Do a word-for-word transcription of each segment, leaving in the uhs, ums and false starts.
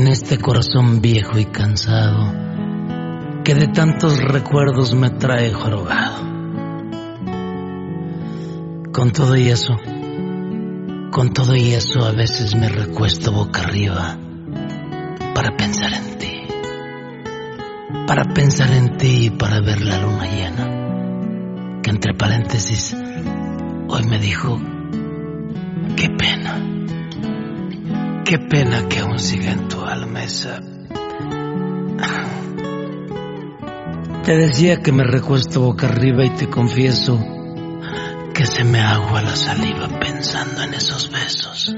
en este corazón viejo y cansado que de tantos recuerdos me trae jorobado. Con todo y eso, con todo y eso a veces me recuesto boca arriba para pensar en ti, para pensar en ti y para ver la luna llena, que entre paréntesis hoy me dijo, qué pena, qué pena que aún siga en tu alma esa... Te decía que me recuesto boca arriba y te confieso que se me agua la saliva pensando en esos besos,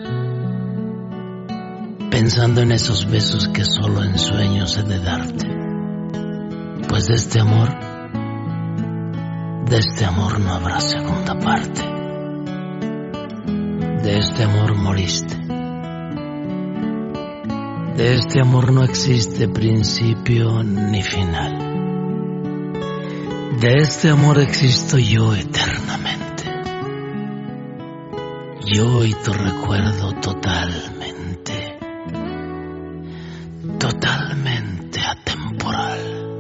pensando en esos besos que solo en sueños he de darte, pues de este amor, de este amor no habrá segunda parte, de este amor moriste, de este amor no existe principio ni final. De este amor existo yo eternamente, yo y tu recuerdo totalmente, totalmente atemporal.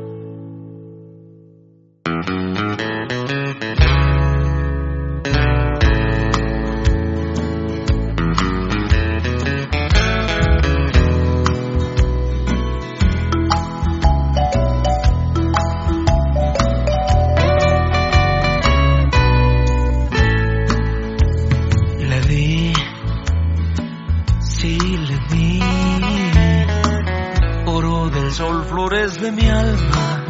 Flores de mi alma,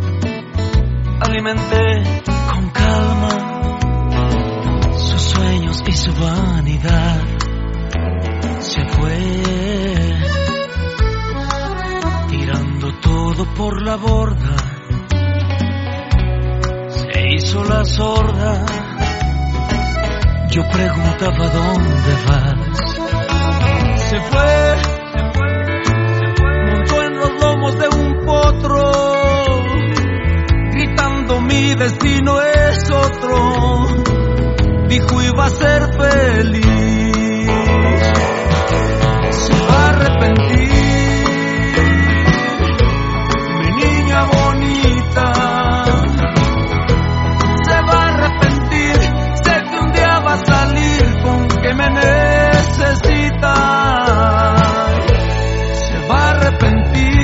alimenté con calma sus sueños y su vanidad. Se fue tirando todo por la borda, se hizo la sorda. Yo preguntaba dónde vas. Se fue de un potro, gritando mi destino es otro, dijo iba a ser feliz, se va a arrepentir, mi niña bonita, se va a arrepentir, sé que un día va a salir con que me necesita, se va a arrepentir.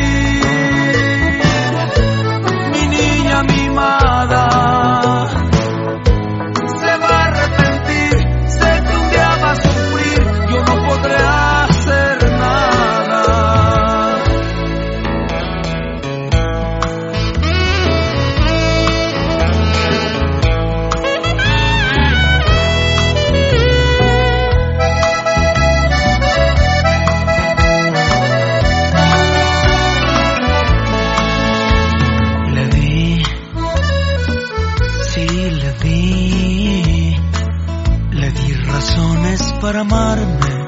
Para amarme,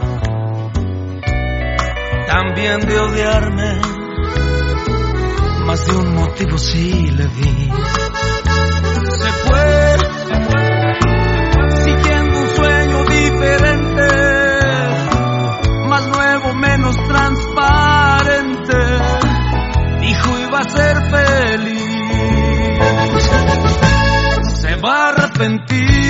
también de odiarme, más de un motivo sí le di. Se fue, siguiendo un sueño diferente, más nuevo, menos transparente, dijo iba a ser feliz, se va a arrepentir.